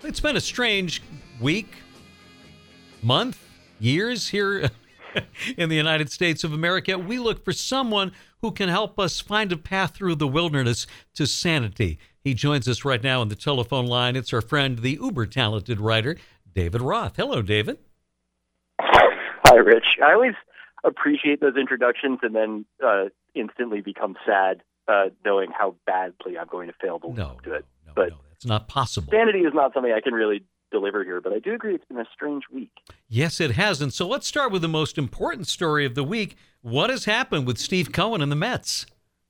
It's been a strange week, month, years here in the United States of America. We look for someone who can help us find a path through the wilderness to sanity. He joins us right now on the telephone line. It's our friend, the uber-talented writer, David Roth. Hello, David. Hi, Rich. I always appreciate those introductions and then instantly become sad knowing how badly I'm going to fail to do it. No, that's not possible. Sanity is not something I can really deliver here, but I do agree it's been a strange week. Yes, it has. And so let's start with the most important story of the week. What has happened with Steve Cohen and the Mets?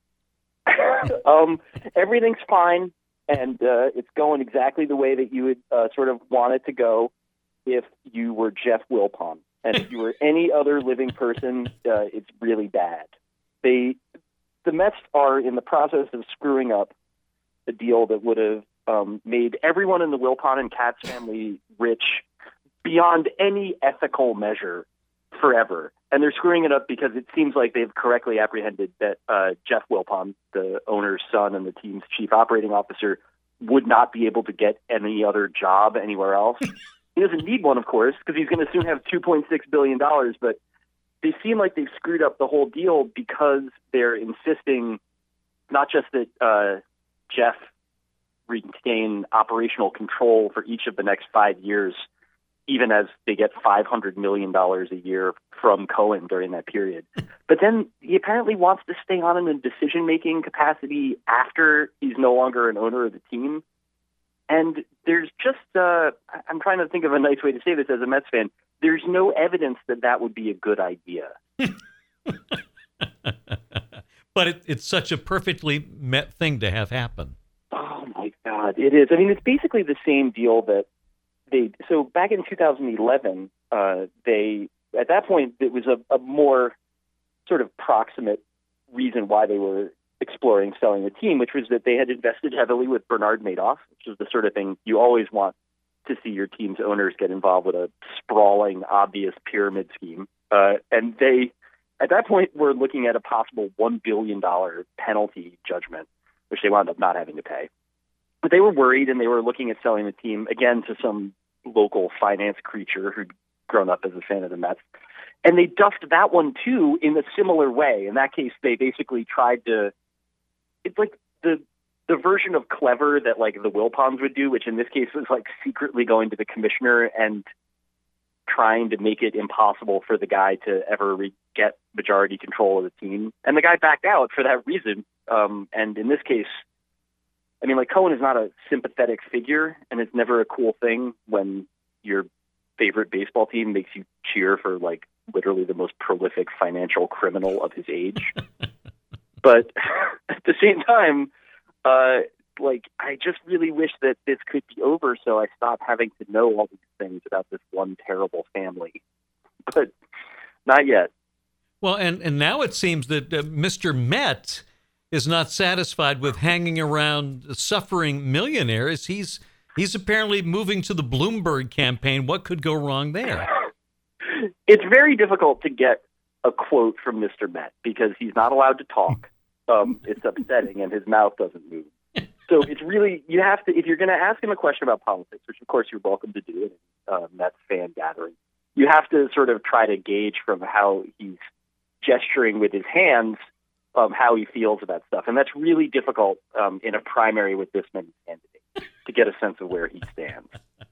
Everything's fine, and it's going exactly the way that you would sort of want it to go if you were Jeff Wilpon. And if you were any other living person, it's really bad. The Mets are in the process of screwing up a deal that would have made everyone in the Wilpon and Katz family rich beyond any ethical measure forever. And they're screwing it up because it seems like they've correctly apprehended that Jeff Wilpon, the owner's son and the team's chief operating officer, would not be able to get any other job anywhere else. He doesn't need one, of course, because he's going to soon have $2.6 billion, but they seem like they've screwed up the whole deal because they're insisting not just that Jeff retain operational control for each of the next 5 years, even as they get $500 million a year from Cohen during that period. But then he apparently wants to stay on in a decision-making capacity after he's no longer an owner of the team. And there's just, I'm trying to think of a nice way to say this as a Mets fan, there's no evidence that that would be a good idea. But it's such a perfectly Met thing to have happen. Oh, my God, it is. I mean, it's basically the same deal that so back in 2011, at that point, it was a more sort of proximate reason why they were exploring selling the team, which was that they had invested heavily with Bernard Madoff, which is the sort of thing you always want to see your team's owners get involved with, a sprawling, obvious pyramid scheme. And they, at that point, were looking at a possible $1 billion penalty judgment, which they wound up not having to pay. But they were worried, and they were looking at selling the team, again, to some local finance creature who'd grown up as a fan of the Mets. And they duffed that one, too, in a similar way. In that case, they basically tried to... It's like the version of clever that, like, the Wilpons would do, which in this case was, like, secretly going to the commissioner and trying to make it impossible for the guy to ever get majority control of the team. And the guy backed out for that reason. And in this case... I mean, like, Cohen is not a sympathetic figure, and it's never a cool thing when your favorite baseball team makes you cheer for, like, literally the most prolific financial criminal of his age. But at the same time, like, I just really wish that this could be over so I stop having to know all these things about this one terrible family. But not yet. Well, and now it seems that Mr. Met is not satisfied with hanging around suffering millionaires. He's apparently moving to the Bloomberg campaign. What could go wrong there? It's very difficult to get a quote from Mr. Met because he's not allowed to talk. It's upsetting, and his mouth doesn't move. So it's really, you have to, if you're going to ask him a question about politics, which of course you're welcome to do in a Mets fan gathering, you have to sort of try to gauge from how he's gesturing with his hands how he feels about stuff. And that's really difficult in a primary with this many candidates to get a sense of where he stands.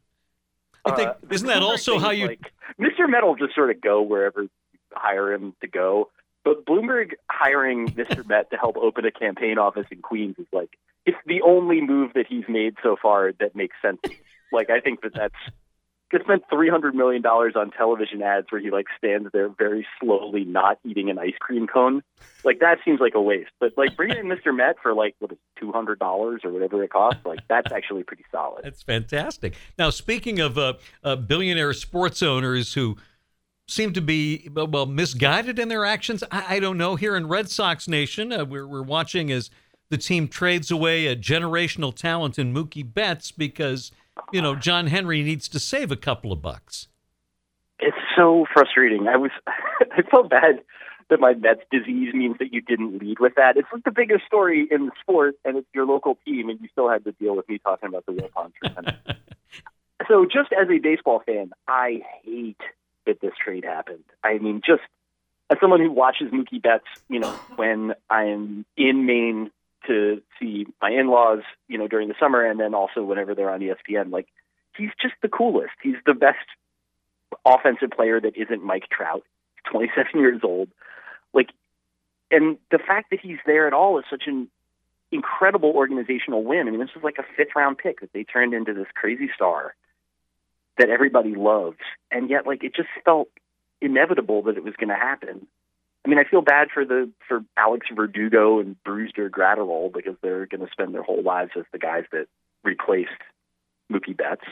I think, isn't that also how you... Like, Mr. Met will just sort of go wherever you hire him to go. But Bloomberg hiring Mr. Met to help open a campaign office in Queens is like, it's the only move that he's made so far that makes sense. Like, I think that's... He spent $300 million on television ads where he, like, stands there very slowly not eating an ice cream cone. Like, that seems like a waste. But, like, bringing in Mr. Met for, like, what is it, $200 or whatever it costs, like, that's actually pretty solid. That's fantastic. Now, speaking of billionaire sports owners who seem to be, well, misguided in their actions, I don't know. Here in Red Sox Nation, we're watching as the team trades away a generational talent in Mookie Betts because... you know, John Henry needs to save a couple of bucks. It's so frustrating. I felt bad that my Mets disease means that you didn't lead with that. It's like the biggest story in the sport, and it's your local team, and you still had to deal with me talking about the Wilpons for 10 minutes. So just as a baseball fan, I hate that this trade happened. I mean, just as someone who watches Mookie Betts, when I am in Maine to see my in-laws, during the summer, and then also whenever they're on ESPN, like, he's just the coolest. He's the best offensive player that isn't Mike Trout. He's 27 years old. Like, and the fact that he's there at all is such an incredible organizational win. I mean, this was like a 5th-round pick that they turned into this crazy star that everybody loves, and yet, like, it just felt inevitable that it was going to happen. I mean, I feel bad for Alex Verdugo and Brewster Gratterall because they're going to spend their whole lives as the guys that replaced Mookie Betts.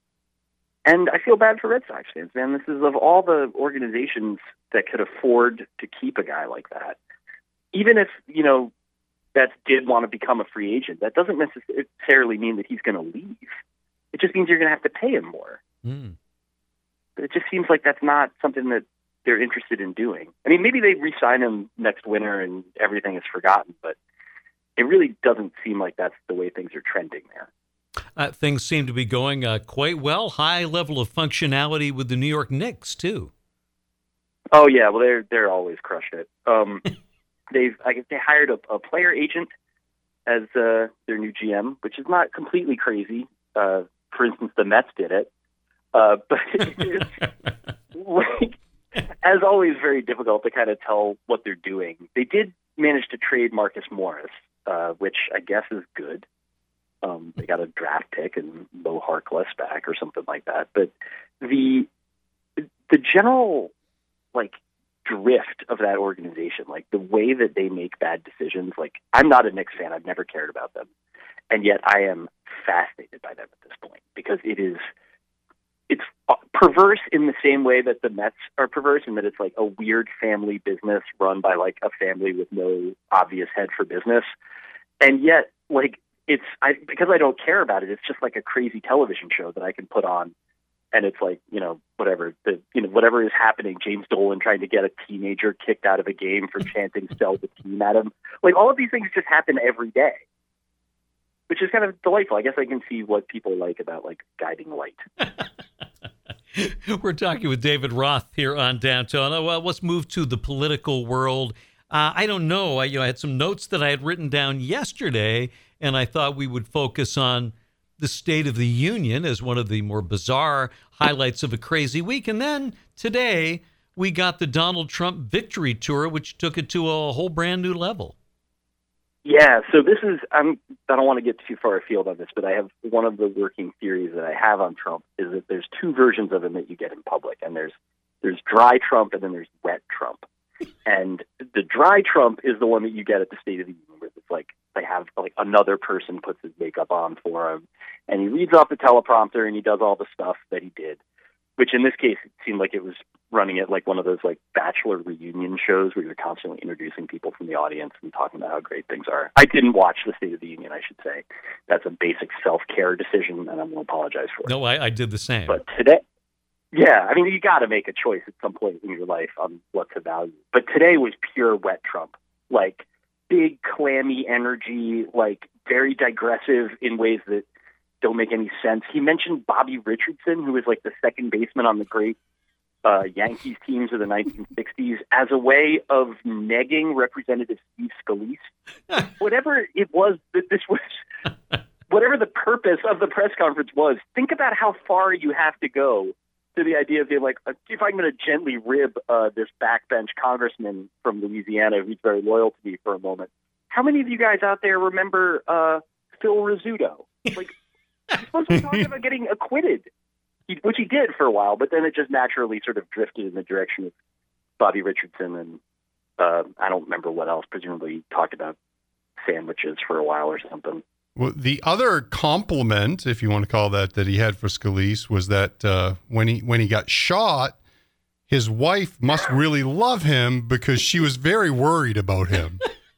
And I feel bad for Red Sox fans, man. This is, of all the organizations that could afford to keep a guy like that, even if, Betts did want to become a free agent, that doesn't necessarily mean that he's going to leave. It just means you're going to have to pay him more. Mm. But it just seems like that's not something that they're interested in doing. I mean, maybe they re-sign him next winter and everything is forgotten, but it really doesn't seem like that's the way things are trending there. Things seem to be going quite well. High level of functionality with the New York Knicks, too. Oh, yeah. Well, they're always crushing it. They hired a player agent as their new GM, which is not completely crazy. For instance, the Mets did it. But it's, like, as always, very difficult to kind of tell what they're doing. They did manage to trade Marcus Morris, which I guess is good. They got a draft pick and Mo Harkless back or something like that. But the general, like, drift of that organization, like the way that they make bad decisions, like, I'm not a Knicks fan. I've never cared about them. And yet I am fascinated by them at this point because it's perverse in the same way that the Mets are perverse, in that it's like a weird family business run by like a family with no obvious head for business. And yet, like, because I don't care about it, it's just like a crazy television show that I can put on. And it's like, whatever is happening, James Dolan trying to get a teenager kicked out of a game for chanting "sell the team" at him. Like, all of these things just happen every day, which is kind of delightful. I guess I can see what people like about, like, guiding light. We're talking with David Roth here on Downtown. Well, let's move to the political world. I don't know. I had some notes that I had written down yesterday, and I thought we would focus on the State of the Union as one of the more bizarre highlights of a crazy week. And then today we got the Donald Trump victory tour, which took it to a whole brand new level. Yeah, so this is, I don't want to get too far afield on this, but I have one of the working theories that I have on Trump is that there's two versions of him that you get in public, and there's dry Trump and then there's wet Trump. And the dry Trump is the one that you get at the State of the Union, where it's like they have like another person puts his makeup on for him, and he reads off the teleprompter and he does all the stuff that he did, which in this case it seemed like it was running it like one of those like Bachelor reunion shows where you're constantly introducing people from the audience and talking about how great things are. I didn't watch the State of the Union, I should say. That's a basic self-care decision, and I'm going to apologize for it. No, I did the same. But today, yeah, I mean, you got to make a choice at some point in your life on what to value. But today was pure wet Trump, like big, clammy energy, like very digressive in ways that don't make any sense. He mentioned Bobby Richardson, who was like the second baseman on the great Yankees teams of the 1960s, as a way of negging Representative Steve Scalise. Whatever it was that this was, whatever the purpose of the press conference was, think about how far you have to go to the idea of being like, if I'm going to gently rib this backbench congressman from Louisiana who's very loyal to me for a moment. How many of you guys out there remember Phil Rizzuto? Like, he's supposed to be talking about getting acquitted, which he did for a while, but then it just naturally sort of drifted in the direction of Bobby Richardson, and I don't remember what else. Presumably he talked about sandwiches for a while or something. Well, the other compliment, if you want to call that he had for Scalise was that when he got shot, his wife must really love him because she was very worried about him.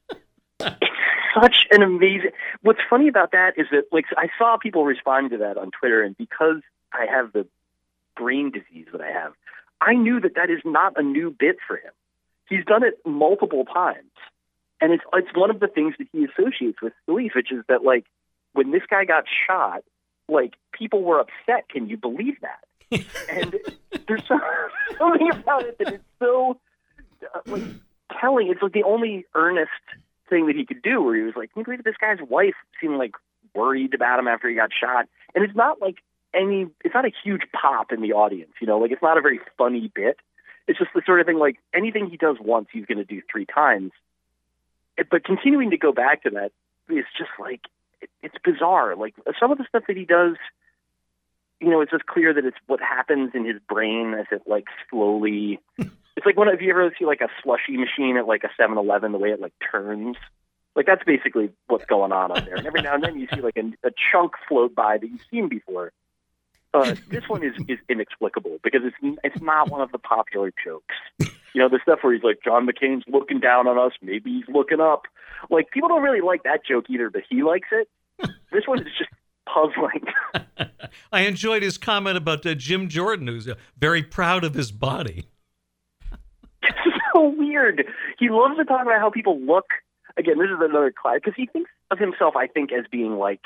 Such an amazing. What's funny about that is that, like, I saw people respond to that on Twitter, and because I have the brain disease that I have, I knew that is not a new bit for him. He's done it multiple times. And it's one of the things that he associates with Scalise, which is that, like, when this guy got shot, like, people were upset. Can you believe that? And there's something about it that is so like telling. It's like the only earnest thing that he could do, where he was like, "Can you believe this guy's wife seemed like worried about him after he got shot?" And it's not like it's not a huge pop in the audience, like it's not a very funny bit. It's just the sort of thing, like, anything he does once, he's going to do 3 times. But continuing to go back to that is just like, it's bizarre. Like, some of the stuff that he does, it's just clear that it's what happens in his brain as it, like, slowly. It's like, if you ever see, like, a slushy machine at, like, a 7-Eleven, the way it, like, turns. Like, that's basically what's going on there. And every now and then you see, like, a chunk float by that you've seen before. This one is inexplicable, because it's not one of the popular jokes. The stuff where he's like, John McCain's looking down on us, maybe he's looking up. Like, people don't really like that joke either, but he likes it. This one is just puzzling. I enjoyed his comment about Jim Jordan, who's very proud of his body. It's so weird. He loves to talk about how people look. Again, this is another class, because he thinks of himself, I think, as being like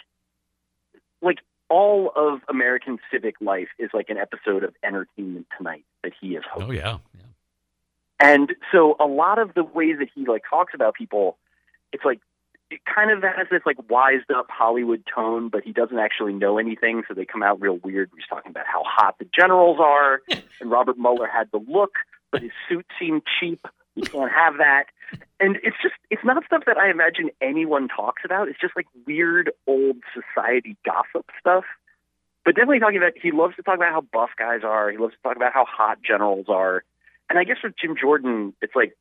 all of American civic life is like an episode of Entertainment Tonight that he is hosting. Oh, yeah. And so a lot of the ways that he, like, talks about people, it's like, it kind of has this, like, wised up Hollywood tone, but he doesn't actually know anything, so they come out real weird. He's talking about how hot the generals are, and Robert Mueller had the look, but his suit seemed cheap. You can't have that. And it's not stuff that I imagine anyone talks about. It's just like weird old society gossip stuff. But definitely he loves to talk about how buff guys are. He loves to talk about how hot generals are. And I guess with Jim Jordan, it's like,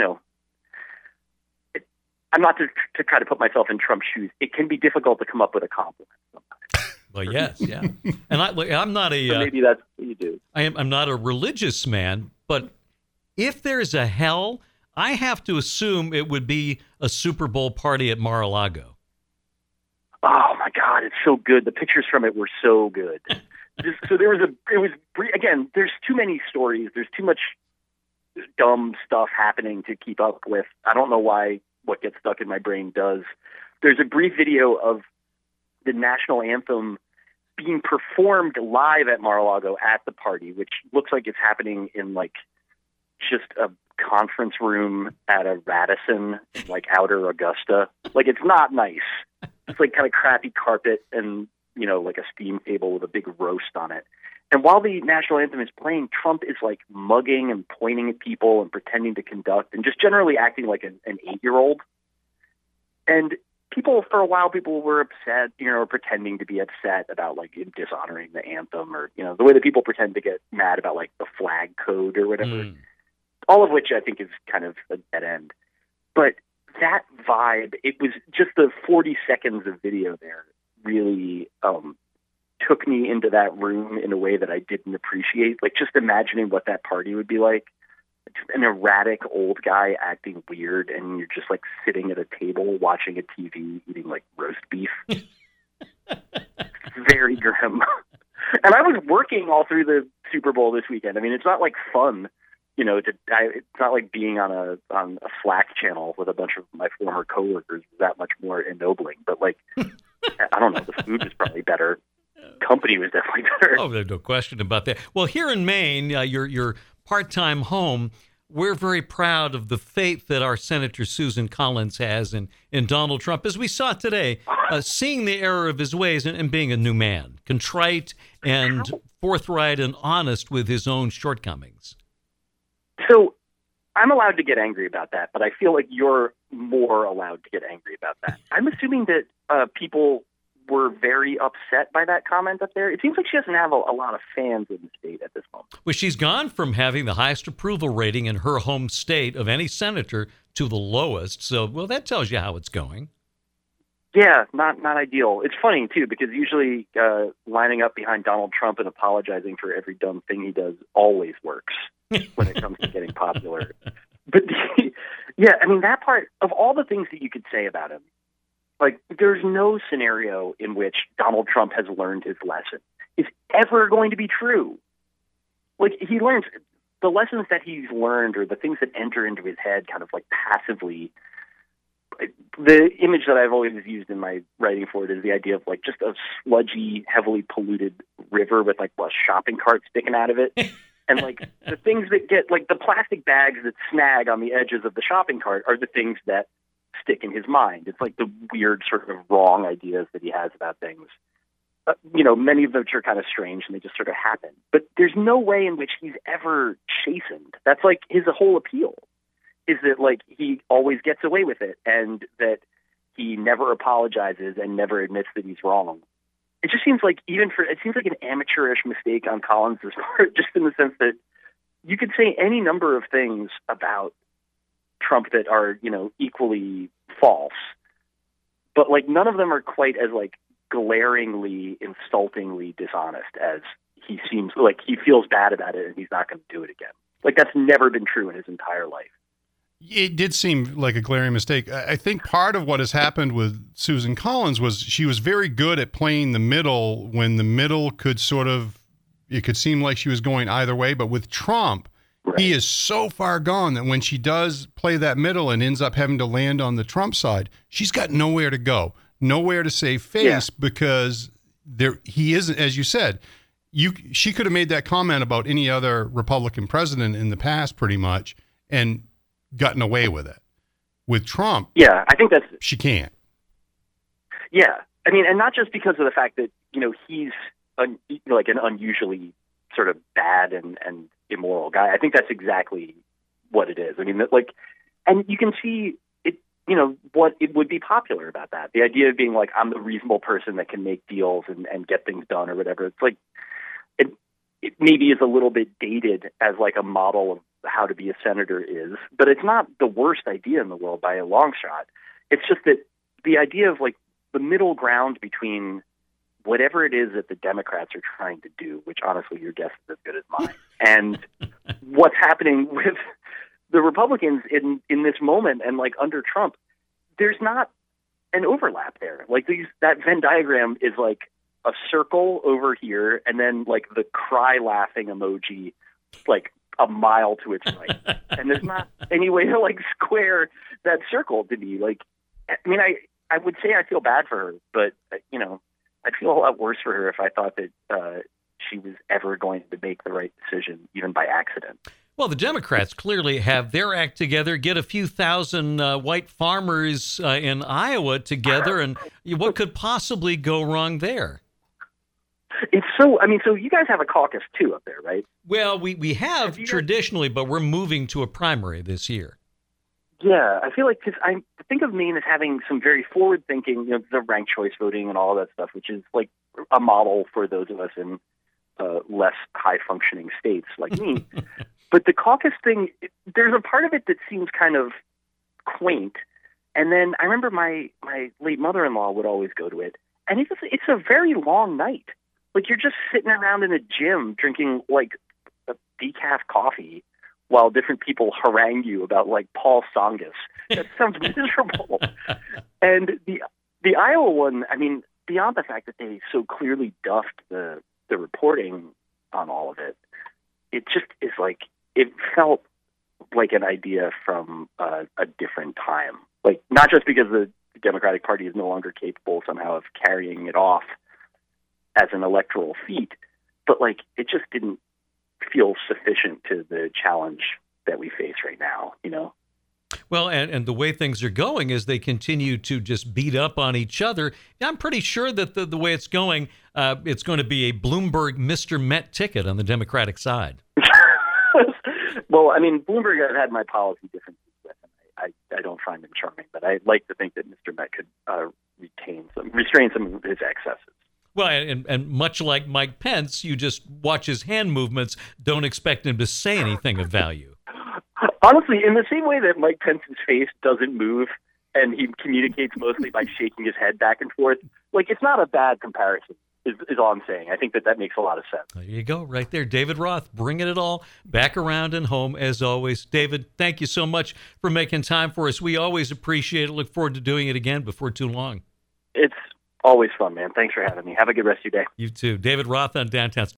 I'm not to try to put myself in Trump's shoes. It can be difficult to come up with a compliment sometimes. Well, yes, yeah. And I'm not a... So maybe that's what you do. I'm not a religious man, but if there's a hell, I have to assume it would be a Super Bowl party at Mar-a-Lago. Oh my God, it's so good. The pictures from it were so good. So again, there's too many stories. There's too much dumb stuff happening to keep up with. I don't know why what gets stuck in my brain does. There's a brief video of the national anthem being performed live at Mar-a-Lago at the party, which looks like it's happening in, like, just a conference room at a Radisson, like, outer Augusta. Like, it's not nice. It's like kind of crappy carpet and, like a steam table with a big roast on it. And while the national anthem is playing, Trump is, like, mugging and pointing at people and pretending to conduct and just generally acting like an 8-year-old. And for a while, people were upset, or pretending to be upset about, like, dishonoring the anthem, or, the way that people pretend to get mad about, like, the flag code or whatever. All of which I think is kind of a dead end. But that vibe, it was just the 40 seconds of video there really took me into that room in a way that I didn't appreciate. Like, just imagining what that party would be like. Just an erratic old guy acting weird, and you're just, like, sitting at a table watching a TV eating, like, roast beef. Very grim. And I was working all through the Super Bowl this weekend. I mean, it's not, like, fun. It's not like being on a Slack channel with a bunch of my former coworkers was that much more ennobling. But, like, I don't know, the food was probably better. Company was definitely better. Oh, there's no question about that. Well, here in Maine, your part-time home, we're very proud of the faith that our Senator Susan Collins has in Donald Trump, as we saw today, seeing the error of his ways and being a new man, contrite and forthright and honest with his own shortcomings. So I'm allowed to get angry about that, but I feel like you're more allowed to get angry about that. I'm assuming that people were very upset by that comment up there. It seems like she doesn't have a lot of fans in the state at this moment. Well, she's gone from having the highest approval rating in her home state of any senator to the lowest. So, well, that tells you how it's going. Yeah, not ideal. It's funny, too, because usually lining up behind Donald Trump and apologizing for every dumb thing he does always works when it comes to getting popular. But, yeah, I mean, that part, of all the things that you could say about him, like, there's no scenario in which Donald Trump has learned his lesson is ever going to be true. Like, he learns the lessons that he's learned, or the things that enter into his head kind of, like, passively, the image that I've always used in my writing for it is the idea of like just a sludgy, heavily polluted river with like a shopping cart sticking out of it. And like the things that get like the plastic bags that snag on the edges of the shopping cart are the things that stick in his mind. It's like the weird sort of wrong ideas that he has about things. Many of which are kind of strange and they just sort of happen. But there's no way in which he's ever chastened. That's like his whole appeal. Is that like he always gets away with it and that he never apologizes and never admits that he's wrong. It just seems like it seems like an amateurish mistake on Collins' part, just in the sense that you could say any number of things about Trump that are, equally false, but like none of them are quite as like glaringly, insultingly dishonest as he seems like. He feels bad about it and he's not going to do it again. Like that's never been true in his entire life. It did seem like a glaring mistake. I think part of what has happened with Susan Collins was she was very good at playing the middle when the middle could it could seem like she was going either way. But with Trump, right, he is so far gone that when she does play that middle and ends up having to land on the Trump side, she's got nowhere to go, nowhere to save face, because he isn't, as you said, she could have made that comment about any other Republican president in the past pretty much and gotten away with it. With Trump, I think she can't. Yeah, I mean, and not just because of the fact that he's like an unusually sort of bad and immoral guy. I think that's exactly what it is. I mean, like, and you can see it. What it would be popular about that. The idea of being like, I'm the reasonable person that can make deals and get things done or whatever. It's like it maybe is a little bit dated as like a model of how to be a senator is, but it's not the worst idea in the world by a long shot. It's just that the idea of like the middle ground between whatever it is that the Democrats are trying to do, which honestly your guess is as good as mine, and what's happening with the Republicans in this moment and like under Trump, there's not an overlap there. Like that Venn diagram is like a circle over here and then like the cry laughing emoji like a mile to its right. And there's not any way to like square that circle to be like, I mean, I would say I feel bad for her, but I'd feel a lot worse for her if I thought that she was ever going to make the right decision, even by accident. Well, the Democrats clearly have their act together, get a few thousand white farmers in Iowa together, and what could possibly go wrong there? It's so, I mean, so you guys have a caucus too up there, right? Well, we have traditionally, but we're moving to a primary this year. Yeah, I feel like, because I think of Maine as having some very forward-thinking, the ranked choice voting and all that stuff, which is like a model for those of us in less high-functioning states like me. But the caucus thing, there's a part of it that seems kind of quaint. And then I remember my late mother-in-law would always go to it, and it's a very long night. Like, you're just sitting around in a gym drinking like a decaf coffee while different people harangue you about like Paul Tsongas. That sounds miserable. And the Iowa one, I mean, beyond the fact that they so clearly duffed the reporting on all of it, it just is like, it felt like an idea from a different time. Like, not just because the Democratic Party is no longer capable somehow of carrying it off as an electoral feat, but like it just didn't feel sufficient to the challenge that we face right now, Well, and the way things are going is they continue to just beat up on each other. I'm pretty sure that the way it's going to be a Bloomberg Mr. Met ticket on the Democratic side. Well, I mean, Bloomberg, I've had my policy differences with, and I don't find him charming, but I'd like to think that Mr. Met could restrain some of his excesses. Well, and much like Mike Pence, you just watch his hand movements, don't expect him to say anything of value. Honestly, in the same way that Mike Pence's face doesn't move and he communicates mostly by shaking his head back and forth, like, it's not a bad comparison, is all I'm saying. I think that makes a lot of sense. There you go, right there. David Roth, bringing it all back around and home, as always. David, thank you so much for making time for us. We always appreciate it. Look forward to doing it again before too long. It's always fun, man. Thanks for having me. Have a good rest of your day. You too. David Roth on Downtown.